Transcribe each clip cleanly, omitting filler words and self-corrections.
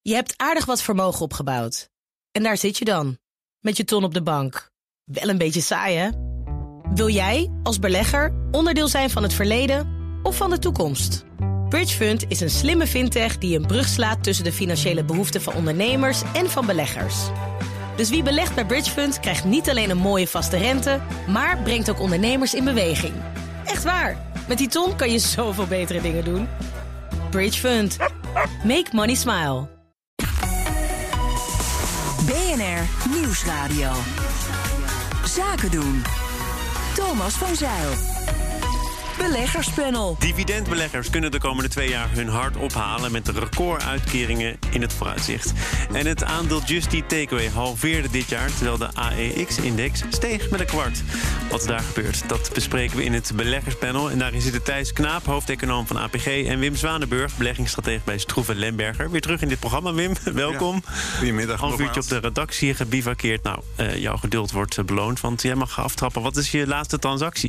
Je hebt aardig wat vermogen opgebouwd. En daar zit je dan, met je ton op de bank. Wel een beetje saai, hè? Wil jij, als belegger, onderdeel zijn van het verleden of van de toekomst? Bridgefund is een slimme fintech die een brug slaat tussen de financiële behoeften van ondernemers en van beleggers. Dus wie belegt bij Bridgefund krijgt niet alleen een mooie vaste rente, maar brengt ook ondernemers in beweging. Echt waar, met die ton kan je zoveel betere dingen doen. Bridgefund. Make money smile. BNR Nieuwsradio. Zaken doen. Thomas van Zeil. Beleggerspanel. Dividendbeleggers kunnen de komende 2 jaar hun hart ophalen met de recorduitkeringen in het vooruitzicht. En het aandeel Just Eat Takeaway halveerde dit jaar, terwijl de AEX-index steeg met 1/4. Wat is daar gebeurd? Dat bespreken we in het beleggerspanel. En daarin zitten Thijs Knaap, hoofdeconoom van APG... en Wim Zwanenburg, beleggingsstratege bij Stroeven Lemberger. Weer terug in dit programma, Wim. Welkom. Ja, goedemiddag. Half uurtje op de redactie gebivakkeerd. Nou, jouw geduld wordt beloond, want jij mag aftrappen. Wat is je laatste transactie?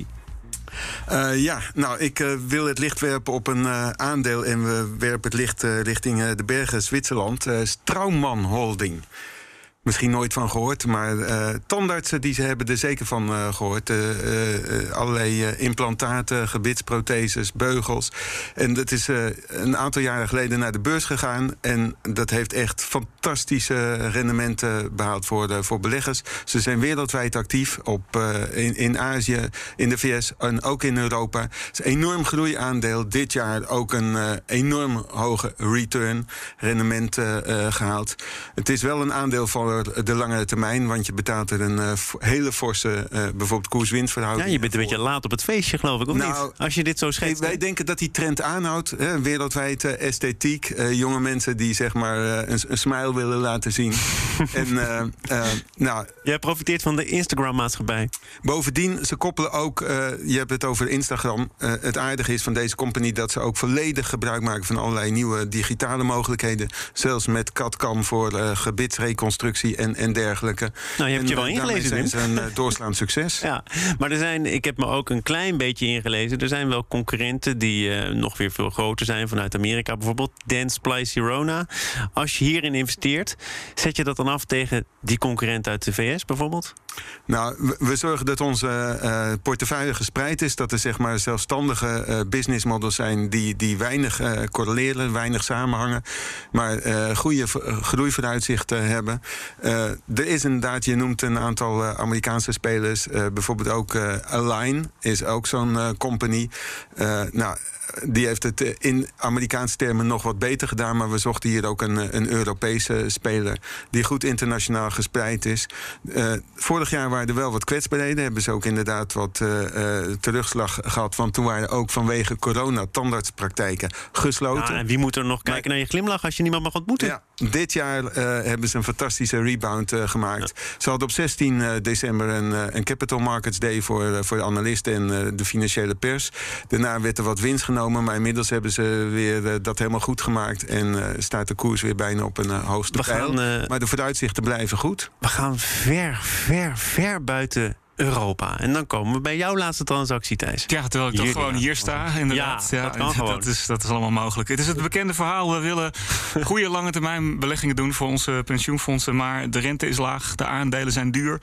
Ik wil het licht werpen op een aandeel... en we werpen het licht richting de bergen Zwitserland. Straumann Holding. Misschien nooit van gehoord, maar tandartsen die ze hebben er zeker van gehoord. Allerlei implantaten, gebitsprotheses, beugels. En dat is een aantal jaren geleden naar de beurs gegaan. En dat heeft echt fantastische rendementen behaald voor beleggers. Ze zijn wereldwijd actief in Azië, in de VS en ook in Europa. Het is een enorm groeiaandeel. Dit jaar ook een enorm hoge rendement gehaald. Het is wel een aandeel voor de langere termijn, want je betaalt er een hele forse bijvoorbeeld koers-winstverhouding. Ja, je bent een beetje laat op het feestje, geloof ik, of niet? Als je dit zo schetst. Wij denken dat die trend aanhoudt. Wereldwijd esthetiek. Jonge mensen die zeg maar een smile willen laten zien. Jij profiteert van de Instagram-maatschappij. Bovendien, ze koppelen ook, je hebt het over Instagram. Het aardige is van deze company dat ze ook volledig gebruik maken van allerlei nieuwe digitale mogelijkheden. Zelfs met CAD-CAM voor gebitsreconstructie en dergelijke. Nou, je hebt je wel ingelezen, Wim. Zijn ze een doorslaand succes. Ja, maar ik heb me ook een klein beetje ingelezen. Er zijn wel concurrenten die nog weer veel groter zijn vanuit Amerika. Bijvoorbeeld Dentsply Sirona. Als je hierin investeert, zet je dat dan af tegen die concurrent uit de VS bijvoorbeeld? Nou, we zorgen dat onze portefeuille gespreid is. Dat er zeg maar zelfstandige businessmodels zijn die weinig correleren, weinig samenhangen. Maar goede groeivooruitzichten hebben. Er is inderdaad, je noemt een aantal Amerikaanse spelers. Bijvoorbeeld ook Align is ook zo'n company. Die heeft het in Amerikaanse termen nog wat beter gedaan. Maar we zochten hier ook een Europese speler die goed internationaal gespreid is. Vorig jaar waren er wel wat kwetsbaarheden. Hebben ze ook inderdaad wat terugslag gehad. Want toen waren ook vanwege corona tandartspraktijken gesloten. Ja, en wie moet er nog kijken naar je glimlach als je niemand mag ontmoeten? Ja, dit jaar hebben ze een fantastische rebound gemaakt. Ja. Ze hadden op 16 december een Capital Markets Day voor de analisten en de financiële pers. Daarna werd er wat winst genomen. Maar inmiddels hebben ze weer dat helemaal goed gemaakt. En staat de koers weer bijna op een hoogste pijl. Maar de vooruitzichten blijven goed. We gaan ver buiten Europa. En dan komen we bij jouw laatste transactie, Thijs. Ja, terwijl ik toch gewoon hier sta, inderdaad. Ja, dat kan gewoon. Dat is allemaal mogelijk. Het is het bekende verhaal. We willen goede lange termijn beleggingen doen voor onze pensioenfondsen. Maar de rente is laag, de aandelen zijn duur.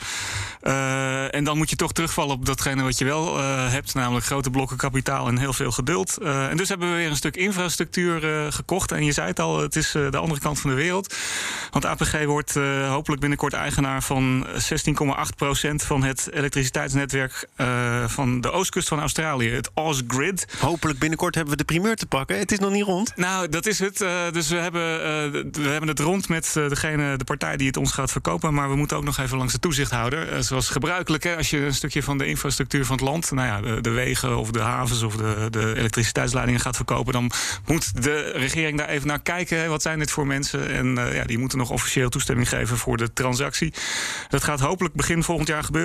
En dan moet je toch terugvallen op datgene wat je wel hebt. Namelijk grote blokken kapitaal en heel veel geduld. En dus hebben we weer een stuk infrastructuur gekocht. En je zei het al, het is de andere kant van de wereld. Want APG wordt hopelijk binnenkort eigenaar van 16,8% van het elektriciteitsnetwerk van de oostkust van Australië, het Ausgrid. Hopelijk binnenkort hebben we de primeur te pakken. Het is nog niet rond. Nou, dat is het. Dus we hebben het rond met de partij die het ons gaat verkopen. Maar we moeten ook nog even langs de toezichthouder. Zoals gebruikelijk, hè, als je een stukje van de infrastructuur van het land, de wegen of de havens of de elektriciteitsleidingen gaat verkopen, dan moet de regering daar even naar kijken. Hè, wat zijn dit voor mensen? En die moeten nog officieel toestemming geven voor de transactie. Dat gaat hopelijk begin volgend jaar gebeuren. En tot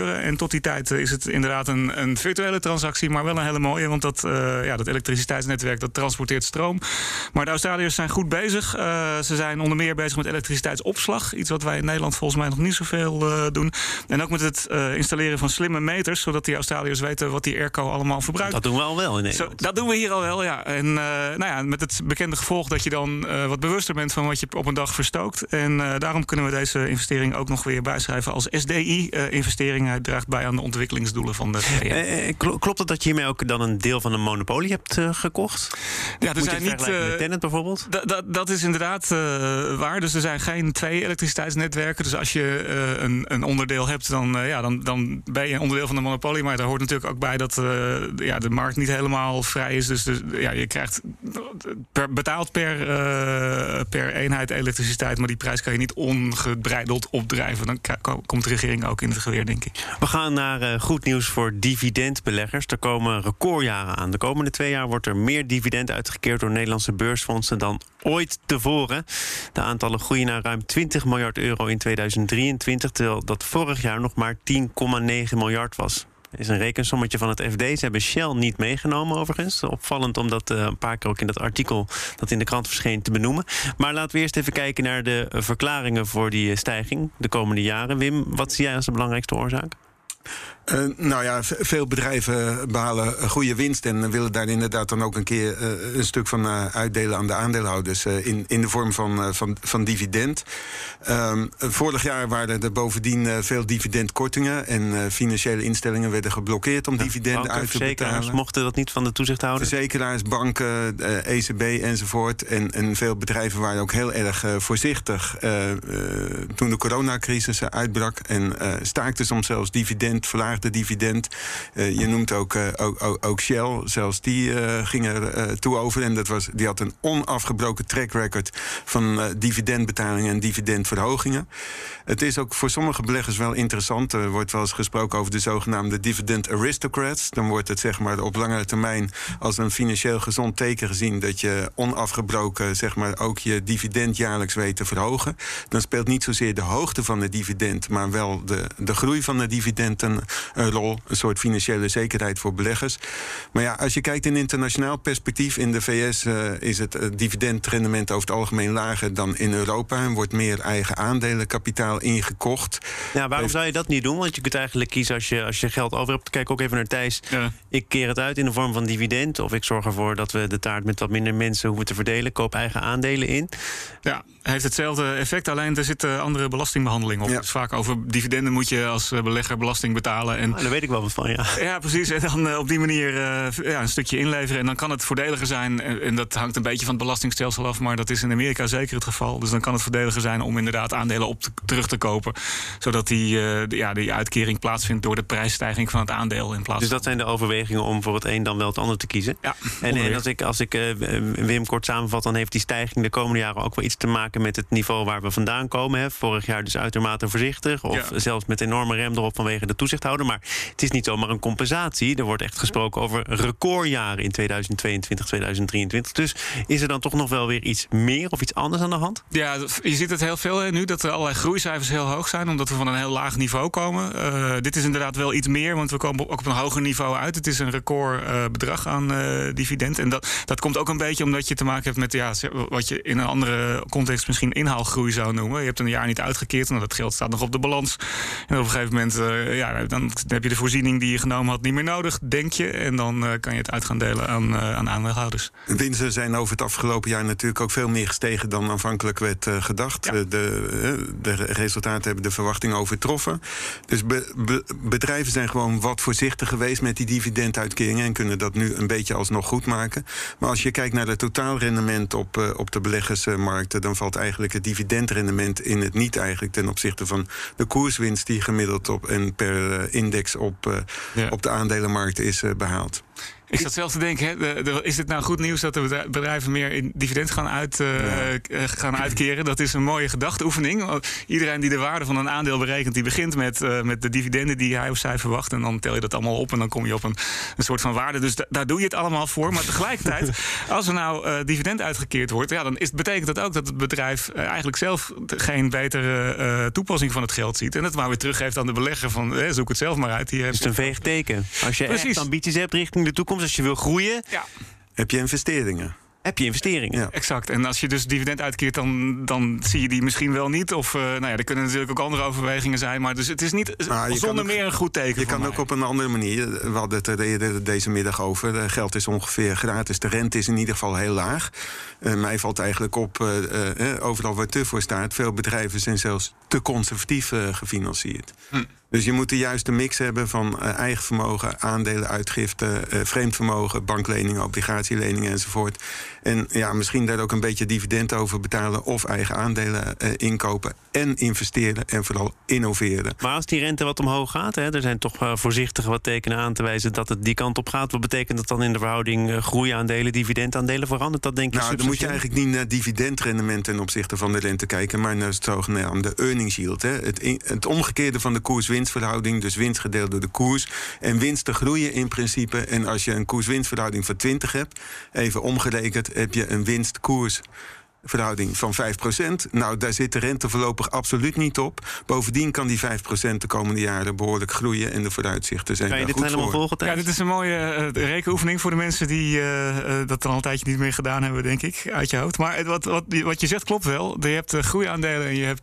tot die tijd is het inderdaad een virtuele transactie, maar wel een hele mooie. Want dat elektriciteitsnetwerk dat transporteert stroom. Maar de Australiërs zijn goed bezig. Ze zijn onder meer bezig met elektriciteitsopslag. Iets wat wij in Nederland volgens mij nog niet zoveel doen. En ook met het installeren van slimme meters, zodat die Australiërs weten wat die airco allemaal verbruikt. Dat doen we al wel in Nederland. Dat doen we hier al wel, ja. En met het bekende gevolg dat je dan wat bewuster bent van wat je op een dag verstookt. En daarom kunnen we deze investering ook nog weer bijschrijven als SDI-investering. Hij draagt bij aan de ontwikkelingsdoelen van de VN. Klopt het dat je hiermee ook dan een deel van een monopolie hebt gekocht? Ja, Moet je het vergelijken met Tennet bijvoorbeeld? Dat is inderdaad waar. Dus er zijn geen 2 elektriciteitsnetwerken. Dus als je een onderdeel hebt, dan ben je een onderdeel van de monopolie. Maar daar hoort natuurlijk ook bij dat de markt niet helemaal vrij is. Dus je krijgt betaald per eenheid elektriciteit. Maar die prijs kan je niet ongebreideld opdrijven. Dan komt de regering ook in het geweer, denk ik. We gaan naar goed nieuws voor dividendbeleggers. Er komen recordjaren aan. De komende 2 jaar wordt er meer dividend uitgekeerd door Nederlandse beursfondsen dan ooit tevoren. De aantallen groeien naar ruim 20 miljard euro in 2023... terwijl dat vorig jaar nog maar 10,9 miljard was. Dat is een rekensommetje van het FD. Ze hebben Shell niet meegenomen overigens. Opvallend om dat een paar keer ook in dat artikel dat in de krant verscheen te benoemen. Maar laten we eerst even kijken naar de verklaringen voor die stijging de komende jaren. Wim, wat zie jij als de belangrijkste oorzaak? Veel bedrijven behalen goede winst en willen daar inderdaad dan ook een keer een stuk van uitdelen aan de aandeelhouders in de vorm van dividend. Vorig jaar waren er bovendien veel dividendkortingen en financiële instellingen werden geblokkeerd om dividenden uit te betalen. Mochten dat niet van de toezichthouder? Verzekeraars, banken, ECB enzovoort. En veel bedrijven waren ook heel erg voorzichtig toen de coronacrisis uitbrak en staakten soms zelfs verlaagde dividend. Je noemt ook Shell. Zelfs die ging er toe over. En die had een onafgebroken track record van dividendbetalingen en dividendverhogingen. Het is ook voor sommige beleggers wel interessant. Er wordt wel eens gesproken over de zogenaamde dividend aristocrats. Dan wordt het zeg maar op langere termijn als een financieel gezond teken gezien dat je onafgebroken zeg maar ook je dividend jaarlijks weet te verhogen. Dan speelt niet zozeer de hoogte van het dividend, maar wel de groei van het dividend een rol. Een soort financiële zekerheid voor beleggers. Maar ja, als je kijkt in internationaal perspectief, in de VS is het dividendrendement over het algemeen lager dan in Europa en wordt meer eigen aandelenkapitaal ingekocht. Ja, waarom zou je dat niet doen? Want je kunt eigenlijk kiezen als je geld over hebt. Kijk ook even naar Thijs. Ja. Ik keer het uit in de vorm van dividend. Of ik zorg ervoor dat we de taart met wat minder mensen hoeven te verdelen. Koop eigen aandelen in. Ja, heeft hetzelfde effect. Alleen er zit andere belastingbehandeling op. Ja. Dus vaak over dividenden moet je als belegger belasting betalen. En daar weet ik wel wat van, ja. Ja, precies. En dan op die manier een stukje inleveren. En dan kan het voordeliger zijn. En dat hangt een beetje van het belastingstelsel af. Maar dat is in Amerika zeker het geval. Dus dan kan het voordeliger zijn om inderdaad aandelen terug te kopen. Zodat die uitkering plaatsvindt door de prijsstijging van het aandeel. In plaats dus dat zijn de overwegingen om voor het een dan wel het ander te kiezen. Ja, en als ik Wim kort samenvat, dan heeft die stijging de komende jaren ook wel iets te maken met het niveau waar we vandaan komen. Hè. Vorig jaar dus uitermate voorzichtig. Of zelfs met enorme rem erop vanwege de toezichthouder. Maar het is niet zomaar een compensatie. Er wordt echt gesproken over recordjaren in 2022, 2023. Dus is er dan toch nog wel weer iets meer of iets anders aan de hand? Ja, je ziet het heel veel nu, dat er allerlei groeicijfers heel hoog zijn, omdat we van een heel laag niveau komen. Dit is inderdaad wel iets meer, want we komen ook op een hoger niveau uit. Het is een recordbedrag aan dividend. En dat komt ook een beetje omdat je te maken hebt met wat je in een andere context misschien inhaalgroei zou noemen. Je hebt een jaar niet uitgekeerd en dat geld staat nog op de balans. En op een gegeven moment dan heb je de voorziening die je genomen had niet meer nodig, denk je. En dan kan je het uit gaan delen aan aandeelhouders. Winsten zijn over het afgelopen jaar natuurlijk ook veel meer gestegen dan aanvankelijk werd gedacht. Ja. De resultaten hebben de verwachting overtroffen. Dus bedrijven zijn gewoon wat voorzichtig geweest met die dividenduitkeringen en kunnen dat nu een beetje alsnog goed maken. Maar als je kijkt naar het totaalrendement op de beleggersmarkten, dan valt eigenlijk het dividendrendement in het niet eigenlijk ten opzichte van de koerswinst die gemiddeld per index op de aandelenmarkt is behaald. Ik zat zelf te denken, is dit nou goed nieuws dat de bedrijven meer in dividend gaan uitkeren? Dat is een mooie gedachteoefening. Iedereen die de waarde van een aandeel berekent, die begint met de dividenden die hij of zij verwacht. En dan tel je dat allemaal op en dan kom je op een soort van waarde. Dus daar doe je het allemaal voor. Maar tegelijkertijd, als er nou dividend uitgekeerd wordt, dan betekent dat ook dat het bedrijf eigenlijk zelf geen betere toepassing van het geld ziet. En het maar weer teruggeeft aan de belegger van zoek het zelf maar uit. Hier is het een veeg teken. Als je echt ambities hebt richting de toekomst, als je wil groeien, heb je investeringen. Ja. Exact. En als je dus dividend uitkeert, dan zie je die misschien wel niet. Of er kunnen natuurlijk ook andere overwegingen zijn. Maar dus het is niet zonder meer een goed teken. Je kan ook op een andere manier. We hadden het er eerder deze middag over. Geld is ongeveer gratis. De rente is in ieder geval heel laag. Mij valt eigenlijk op, overal waar te voor staat, veel bedrijven zijn zelfs te conservatief gefinancierd. Dus je moet de juiste mix hebben van eigen vermogen, aandelenuitgiften, vreemd vermogen, bankleningen, obligatieleningen enzovoort. En misschien daar ook een beetje dividend over betalen of eigen aandelen inkopen en investeren en vooral innoveren. Maar als die rente wat omhoog gaat, er zijn toch voorzichtig wat tekenen aan te wijzen dat het die kant op gaat. Wat betekent dat dan in de verhouding groeiaandelen, dividendaandelen? Verandert dat denk ik? Nou, dan moet je eigenlijk niet naar dividendrendement ten opzichte van de rente kijken, maar naar het zogenaamde earnings yield. Het omgekeerde van de koers-winstverhouding, dus winst gedeeld door de koers. En winsten groeien in principe. En als je een koers-winstverhouding van 20 hebt, even omgerekend, heb je een winst-koersverhouding van 5%. Nou, daar zit de rente voorlopig absoluut niet op. Bovendien kan die 5% de komende jaren behoorlijk groeien en de vooruitzichten zijn daar goed voor. Kan je dit helemaal volgen? Ja, dit is een mooie rekenoefening voor de mensen die dat al een tijdje niet meer gedaan hebben, denk ik, uit je hoofd. Maar wat je zegt klopt wel. Je hebt groeiaandelen en je hebt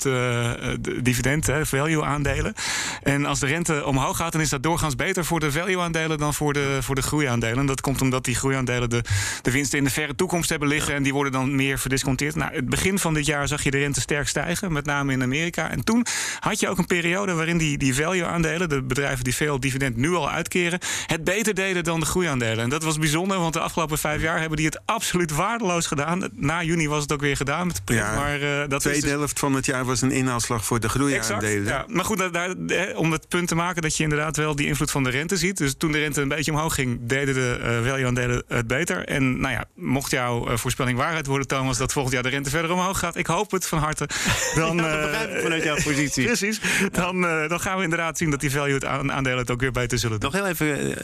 dividend, value-aandelen. En als de rente omhoog gaat, dan is dat doorgaans beter voor de value-aandelen dan voor de groeiaandelen. En dat komt omdat die groeiaandelen de winsten in de verre toekomst hebben liggen en die worden dan meer verdisconteerd. Nou, het begin van dit jaar zag je de rente sterk stijgen, met name in Amerika. En toen had je ook een periode waarin die value-aandelen, de bedrijven die veel dividend nu al uitkeren, het beter deden dan de groeiaandelen. En dat was bijzonder, want de afgelopen 5 jaar hebben die het absoluut waardeloos gedaan. Na juni was het ook weer gedaan met de print. Maar de tweede helft van het jaar was een inhaalslag voor de groeiaandelen. Exact, ja. Maar goed, om het punt te maken dat je inderdaad wel die invloed van de rente ziet. Dus toen de rente een beetje omhoog ging, deden de value-aandelen het beter. En mocht jouw voorspelling waarheid worden, Thomas, dat volgend jaar de rente verder omhoog gaat. Ik hoop het van harte. Dan, dat begrijp ik vanuit jouw positie. Precies. Dan gaan we inderdaad zien dat die value-aandelen het ook weer beter zullen doen. Nog heel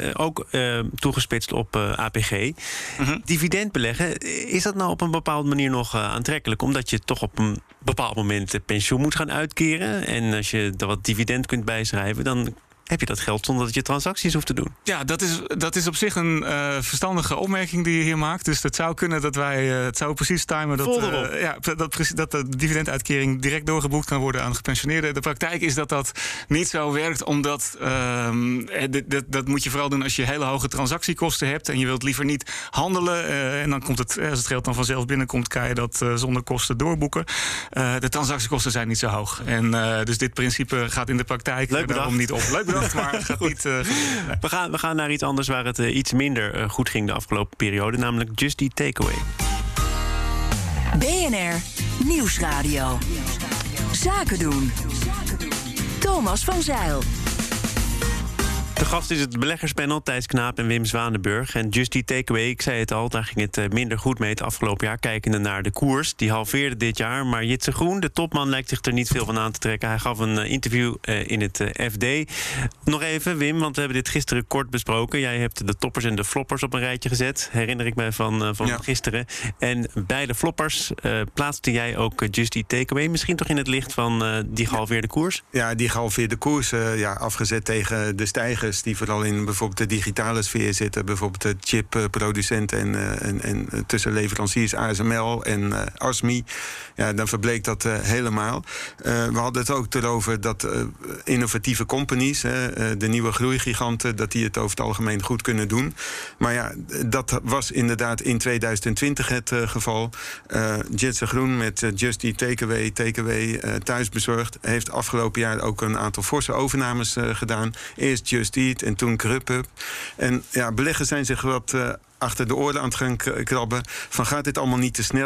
even toegespitst op APG. Dividend beleggen, is dat nou op een bepaalde manier nog aantrekkelijk? Omdat je toch op een bepaald moment pensioen moet gaan uitkeren. En als je er wat dividend kunt bijschrijven, dan heb je dat geld zonder dat je transacties hoeft te doen. Ja, dat is op zich een verstandige opmerking die je hier maakt. Dus het zou kunnen dat wij het zou precies timen dat de dividenduitkering direct doorgeboekt kan worden aan gepensioneerden. De praktijk is dat niet zo werkt, omdat dat moet je vooral doen als je hele hoge transactiekosten hebt en je wilt liever niet handelen. En dan komt het, als het geld dan vanzelf binnenkomt, kan je dat zonder kosten doorboeken. De transactiekosten zijn niet zo hoog. En dus dit principe gaat in de praktijk daarom niet op. Leuk bedacht. Maar het gaat niet. We gaan naar iets anders waar het iets minder goed ging de afgelopen periode, namelijk Just Eat Takeaway. BNR Nieuwsradio. Zaken doen. Thomas van Zijl. De gast is het beleggerspanel Thijs Knaap en Wim Zwanenburg. En Just Eat Takeaway, ik zei het al, daar ging het minder goed mee het afgelopen jaar. Kijkende naar de koers, die halveerde dit jaar. Maar Jitse Groen, de topman, lijkt zich er niet veel van aan te trekken. Hij gaf een interview in het FD. Nog even, Wim, want we hebben dit gisteren kort besproken. Jij hebt de toppers en de floppers op een rijtje gezet. Herinner ik me van gisteren. En bij de floppers plaatste jij ook Just Eat Takeaway. Misschien toch in het licht van die gehalveerde koers? Ja, die gehalveerde koers, afgezet tegen de stijgers die vooral in bijvoorbeeld de digitale sfeer zitten. Bijvoorbeeld de chipproducenten en tussen leveranciers ASML en ASMI. Ja, dan verbleek dat helemaal. We hadden het ook erover dat innovatieve companies, de nieuwe groeigiganten, dat die het over het algemeen goed kunnen doen. Maar ja, dat was inderdaad in 2020 het geval. Jitse Groen met Just Eat Takeaway thuisbezorgd, heeft afgelopen jaar ook een aantal forse overnames gedaan. Eerst Just Eat en toen Grubhub. En ja, beleggers zijn zich wat achter de oren aan het gaan krabben. Van gaat dit allemaal niet te snel?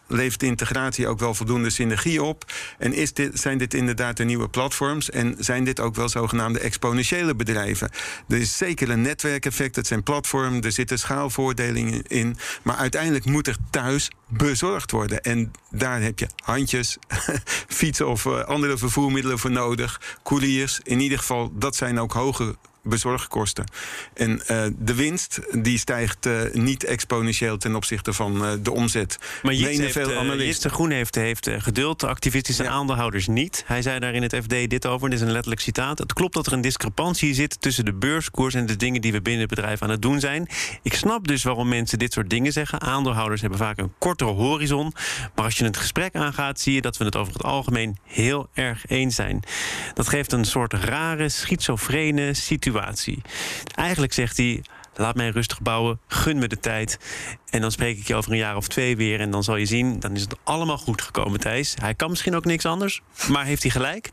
levert de integratie ook wel voldoende synergie op? En zijn dit inderdaad de nieuwe platforms? En zijn dit ook wel zogenaamde exponentiële bedrijven? Er is zeker een netwerkeffect, het zijn platformen, er zitten schaalvoordelingen in. Maar uiteindelijk moet er thuis bezorgd worden. En daar heb je handjes, fietsen of andere vervoermiddelen voor nodig. Couriers, in ieder geval, dat zijn ook hoge bezorgkosten. En de winst die stijgt niet exponentieel ten opzichte van de omzet. Maar Jitse Groen heeft geduld, de activistische aandeelhouders niet. Hij zei daar in het FD dit over, dit is een letterlijk citaat. Het klopt dat er een discrepantie zit tussen de beurskoers en de dingen die we binnen het bedrijf aan het doen zijn. Ik snap dus waarom mensen dit soort dingen zeggen. Aandeelhouders hebben vaak een kortere horizon. Maar als je het gesprek aangaat, zie je dat we het over het algemeen heel erg eens zijn. Dat geeft een soort rare, schizofrene situatie. Eigenlijk zegt hij, laat mij rustig bouwen, gun me de tijd. En dan spreek ik je over een jaar of 2 weer. En dan zal je zien, dan is het allemaal goed gekomen, Thijs. Hij kan misschien ook niks anders, maar heeft hij gelijk?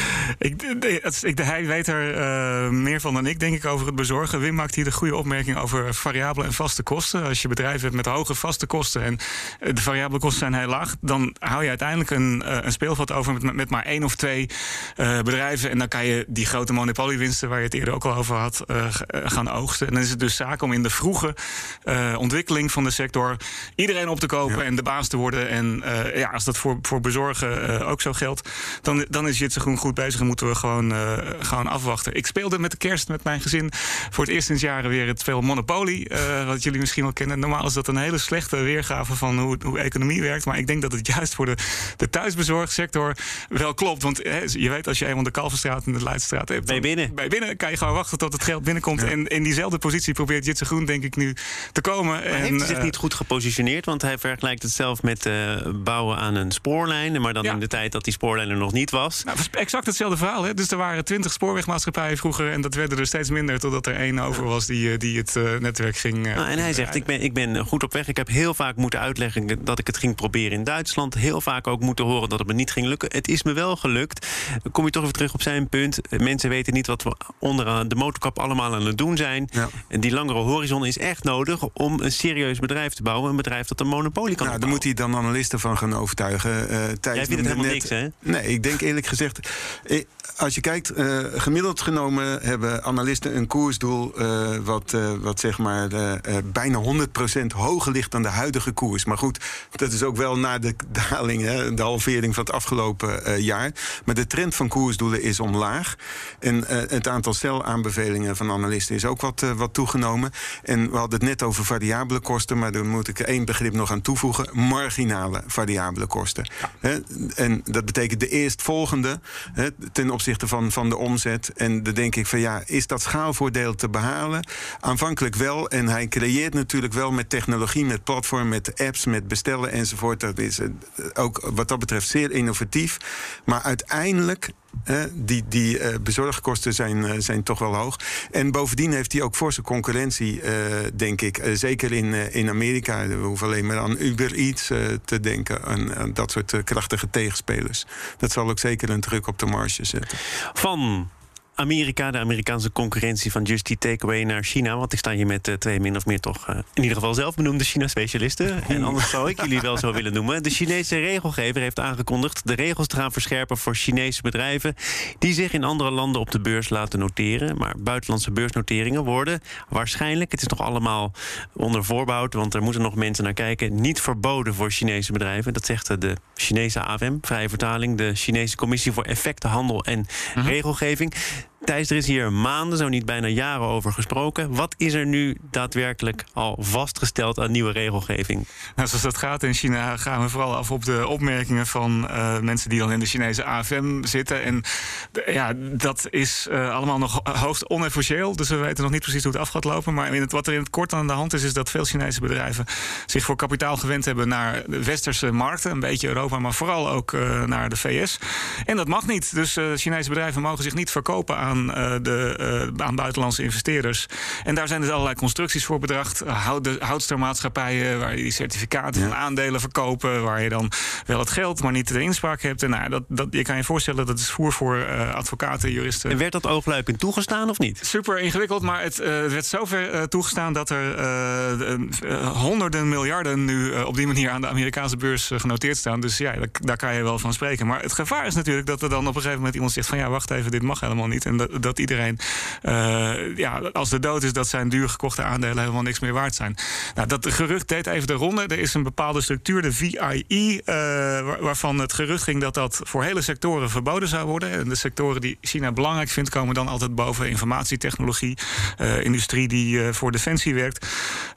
Hij weet er meer van dan ik, denk ik, over het bezorgen. Wim maakt hier de goede opmerking over variabele en vaste kosten. Als je bedrijf hebt met hoge vaste kosten en de variabele kosten zijn heel laag, dan hou je uiteindelijk een speelveld over met maar 1 of 2 bedrijven. En dan kan je die grote monopoliewinsten, waar je het eerder ook al over had, gaan oogsten. En dan is het dus zaak om in de vroege ontwikkeling van de sector iedereen op te kopen en de baas te worden. En als dat voor bezorgen ook zo geldt, dan is Jitse Groen goed bezig en moeten we gewoon afwachten. Ik speelde met de kerst met mijn gezin voor het eerst sinds jaren weer het spel Monopoly, wat jullie misschien wel kennen. Normaal is dat een hele slechte weergave van hoe economie werkt, maar ik denk dat het juist voor de thuisbezorgsector wel klopt. Want je weet, als je eenmaal de Kalverstraat en de Leidstraat hebt, bij binnen kan je gewoon wachten tot het geld binnenkomt. Ja. En in diezelfde positie probeert Jitse Groen, denk ik, nu te komen. Maar heeft hij zich niet goed gepositioneerd? Want hij vergelijkt het zelf met bouwen aan een spoorlijn, maar dan in de tijd dat die spoorlijn er nog niet was. Nou, exact hetzelfde verhaal. Hè? Dus er waren 20 spoorwegmaatschappijen vroeger en dat werden er steeds minder, totdat er 1 over was die het netwerk ging. En hij zegt, ik ben goed op weg. Ik heb heel vaak moeten uitleggen dat ik het ging proberen in Duitsland. Heel vaak ook moeten horen dat het me niet ging lukken. Het is me wel gelukt. Dan kom je toch even terug op zijn punt. Mensen weten niet wat we onder de motorkap allemaal aan het doen zijn. Ja. En die langere horizon is echt nodig om een serieus bedrijf te bouwen. Een bedrijf dat een monopolie kan Daar moet hij dan analisten van gaan overtuigen. Jij vindt het helemaal niks, hè? Nee, ik denk eerlijk gezegd, als je kijkt, gemiddeld genomen hebben analisten een koersdoel wat zeg maar bijna 100% hoger ligt dan de huidige koers. Maar goed, dat is ook wel na de daling, de halvering van het afgelopen jaar. Maar de trend van koersdoelen is omlaag. En het aantal cel-aanbevelingen van analisten is ook wat toegenomen. En we hadden het net over variabele kosten, maar daar moet ik 1 begrip nog aan toevoegen. Marginale variabele kosten. Ja. En dat betekent de eerstvolgende ten opzichte van de omzet. En dan denk ik van is dat schaalvoordeel te behalen? Aanvankelijk wel. En hij creëert natuurlijk wel met technologie, met platform, met apps, met bestellen enzovoort. Dat is ook wat dat betreft zeer innovatief. Maar uiteindelijk, die bezorgkosten zijn toch wel hoog. En bovendien heeft hij ook forse concurrentie, denk ik. Zeker in Amerika. We hoeven alleen maar aan Uber Eats te denken. Aan dat soort krachtige tegenspelers. Dat zal ook zeker een druk op de marge zetten. Van Amerika, de Amerikaanse concurrentie van Just Eat Takeaway, naar China. Want ik sta hier met 2 min of meer toch in ieder geval zelfbenoemde China-specialisten. En anders zou ik jullie wel zo willen noemen. De Chinese regelgever heeft aangekondigd de regels te gaan verscherpen voor Chinese bedrijven die zich in andere landen op de beurs laten noteren. Maar buitenlandse beursnoteringen worden waarschijnlijk, het is nog allemaal onder voorbouw, want er moeten nog mensen naar kijken, niet verboden voor Chinese bedrijven. Dat zegt de Chinese AFM, vrije vertaling, de Chinese Commissie voor Effectenhandel en Regelgeving. Thijs, er is hier maanden, zo niet bijna jaren over gesproken. Wat is er nu daadwerkelijk al vastgesteld aan nieuwe regelgeving? Nou, zoals dat gaat in China gaan we vooral af op de opmerkingen van mensen die dan in de Chinese AFM zitten. En dat is allemaal nog hoogst onofficieel. Dus we weten nog niet precies hoe het af gaat lopen. Maar wat er in het kort aan de hand is dat veel Chinese bedrijven zich voor kapitaal gewend hebben naar de westerse markten. Een beetje Europa, maar vooral ook naar de VS. En dat mag niet. Dus Chinese bedrijven mogen zich niet verkopen aan aan buitenlandse investeerders. En daar zijn dus allerlei constructies voor bedacht. Houdstermaatschappijen waar je die certificaten van aandelen verkopen, waar je dan wel het geld, maar niet de inspraak hebt. En je kan je voorstellen, dat is voer voor advocaten, juristen. En werd dat oogluikend toegestaan of niet? Super ingewikkeld, maar het werd zover toegestaan dat er honderden miljarden nu op die manier aan de Amerikaanse beurs genoteerd staan. Dus ja, daar kan je wel van spreken. Maar het gevaar is natuurlijk dat er dan op een gegeven moment iemand zegt van ja, wacht even, dit mag helemaal niet. En dat iedereen, als de dood is, dat zijn duur gekochte aandelen helemaal niks meer waard zijn. Nou, dat gerucht deed even de ronde. Er is een bepaalde structuur, de VIE, waarvan het gerucht ging dat voor hele sectoren verboden zou worden. En de sectoren die China belangrijk vindt, komen dan altijd boven. Informatietechnologie, industrie die voor defensie werkt.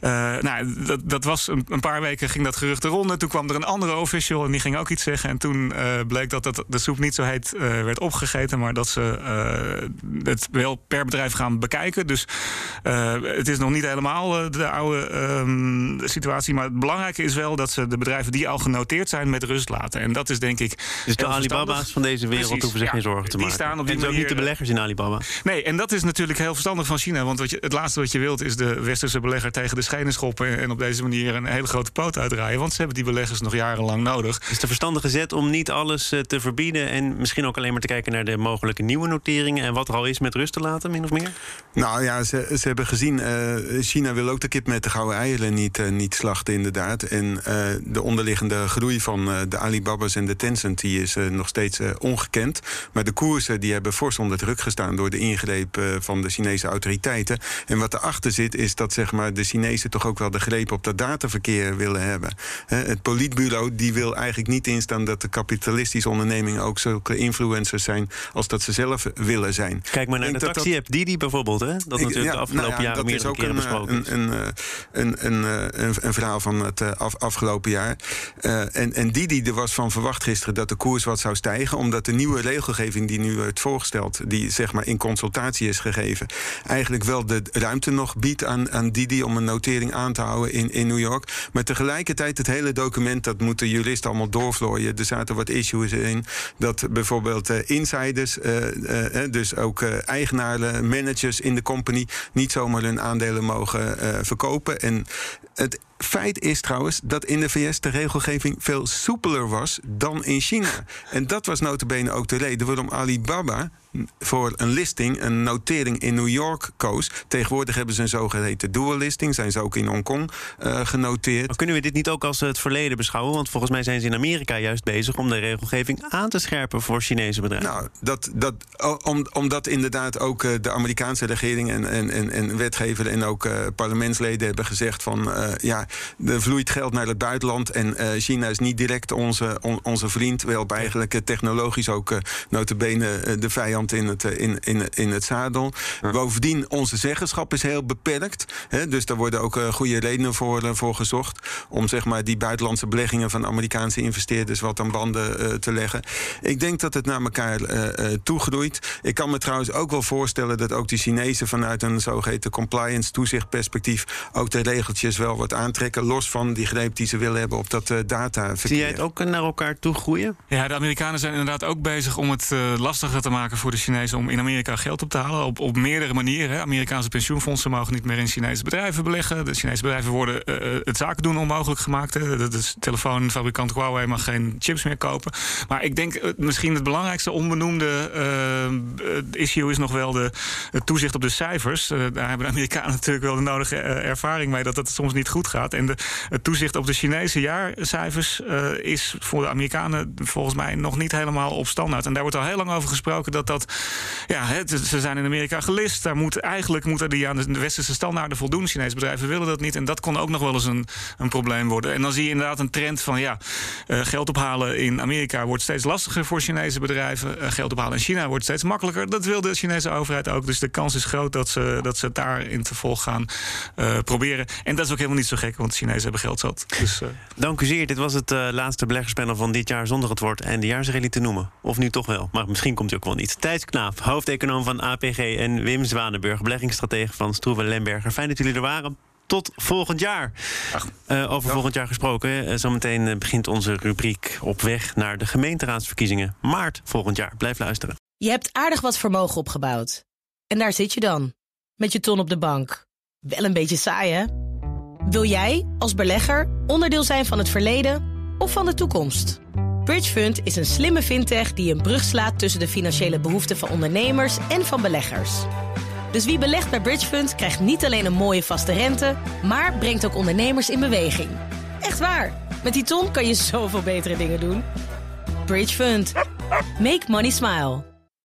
Dat was een paar weken ging dat gerucht de ronde. Toen kwam er een andere official en die ging ook iets zeggen. En toen bleek dat de soep niet zo heet werd opgegeten, maar dat ze het wel per bedrijf gaan bekijken. Dus het is nog niet helemaal de oude situatie. Maar het belangrijke is wel dat ze de bedrijven die al genoteerd zijn met rust laten. En dat is denk ik... Dus de Alibaba's van deze wereld hoeven zich geen zorgen te maken. Staan op die en manier, ook niet de beleggers in Alibaba. Nee, en dat is natuurlijk heel verstandig van China. Want het laatste wat je wilt is de westerse belegger tegen de schenen schoppen en op deze manier een hele grote poot uitdraaien. Want ze hebben die beleggers nog jarenlang nodig. Is de verstandige zet om niet alles te verbieden en misschien ook alleen maar te kijken naar de mogelijke nieuwe noteringen en wat er al is met rust te laten, min of meer? Nou ja, ze hebben gezien, China wil ook de kip met de gouden eieren niet slachten inderdaad. En de onderliggende groei van de Alibaba's en de Tencent die is nog steeds ongekend. Maar de koersen die hebben fors onder druk gestaan door de ingreep van de Chinese autoriteiten. En wat erachter zit is dat zeg maar, de Chinezen toch ook wel de greep op dat dataverkeer willen hebben. Het politbureau die wil eigenlijk niet instaan dat de kapitalistische ondernemingen ook zulke influencers zijn als dat ze zelf willen zijn. Kijk maar naar de taxi-app Didi bijvoorbeeld, hè? Dat natuurlijk de afgelopen jaren meerdere keren besproken is. Een verhaal van het afgelopen jaar. En Didi, er was van verwacht gisteren dat de koers wat zou stijgen, omdat de nieuwe regelgeving die nu wordt voorgesteld, die zeg maar in consultatie is gegeven, eigenlijk wel de ruimte nog biedt aan Didi om een notering aan te houden in New York. Maar tegelijkertijd het hele document, dat moeten juristen allemaal doorvlooien. Er zaten wat issues in, dat bijvoorbeeld insiders, dus ook eigenaren, managers in de company, niet zomaar hun aandelen mogen verkopen. En het feit is trouwens dat in de VS de regelgeving veel soepeler was dan in China. En dat was nota bene ook de reden waarom Alibaba voor een listing, een notering in New York koos. Tegenwoordig hebben ze een zogeheten dual listing. Zijn ze ook in Hongkong genoteerd. Maar kunnen we dit niet ook als het verleden beschouwen? Want volgens mij zijn ze in Amerika juist bezig om de regelgeving aan te scherpen voor Chinese bedrijven. Nou, omdat inderdaad ook de Amerikaanse regering en wetgever en ook parlementsleden hebben gezegd van er vloeit geld naar het buitenland en China is niet direct onze vriend. Wel eigenlijk technologisch ook nota bene de vijand in het zadel. Ja. Bovendien, onze zeggenschap is heel beperkt. Dus daar worden ook goede redenen voor gezocht om zeg maar die buitenlandse beleggingen van Amerikaanse investeerders wat aan banden te leggen. Ik denk dat het naar elkaar toegroeit. Ik kan me trouwens ook wel voorstellen dat ook die Chinezen vanuit een zogeheten compliance toezichtperspectief ook de regeltjes wel wat aantrekken, los van die greep die ze willen hebben op dat dataverkeer. Zie jij het ook naar elkaar toe groeien? Ja, de Amerikanen zijn inderdaad ook bezig om het lastiger te maken voor de Chinezen om in Amerika geld op te halen. Op meerdere manieren. Amerikaanse pensioenfondsen mogen niet meer in Chinese bedrijven beleggen. De Chinese bedrijven worden het zaken doen onmogelijk gemaakt. De telefoonfabrikant Huawei mag geen chips meer kopen. Maar ik denk misschien het belangrijkste onbenoemde issue is nog wel het toezicht op de cijfers. Daar hebben de Amerikanen natuurlijk wel de nodige ervaring mee dat dat soms niet goed gaat. En het toezicht op de Chinese jaarcijfers is voor de Amerikanen volgens mij nog niet helemaal op standaard. En daar wordt al heel lang over gesproken ze zijn in Amerika gelist. Eigenlijk moeten die aan de westerse standaarden voldoen. Chinese bedrijven willen dat niet. En dat kon ook nog wel eens een probleem worden. En dan zie je inderdaad een trend van geld ophalen in Amerika wordt steeds lastiger voor Chinese bedrijven. Geld ophalen in China wordt steeds makkelijker. Dat wil de Chinese overheid ook. Dus de kans is groot dat ze het daar in te volg gaan proberen. En dat is ook helemaal niet zo gek, want de Chinezen hebben geld zat. Dus, Dank u zeer. Dit was het laatste beleggerspanel van dit jaar zonder het woord eindejaarsrally te noemen. Of nu toch wel. Maar misschien komt u ook wel niet. Thijs Knaap, hoofdeconoom van APG en Wim Zwanenburg, beleggingsstratege van Stroeven Lemberger. Fijn dat jullie er waren. Tot volgend jaar. Over volgend jaar gesproken. Zometeen begint onze rubriek op weg naar de gemeenteraadsverkiezingen. Maart volgend jaar. Blijf luisteren. Je hebt aardig wat vermogen opgebouwd. En daar zit je dan, met je ton op de bank. Wel een beetje saai, hè? Wil jij, als belegger, onderdeel zijn van het verleden of van de toekomst? Bridgefund is een slimme fintech die een brug slaat tussen de financiële behoeften van ondernemers en van beleggers. Dus wie belegt bij Bridgefund krijgt niet alleen een mooie vaste rente, maar brengt ook ondernemers in beweging. Echt waar, met die ton kan je zoveel betere dingen doen. Bridgefund. Make money smile.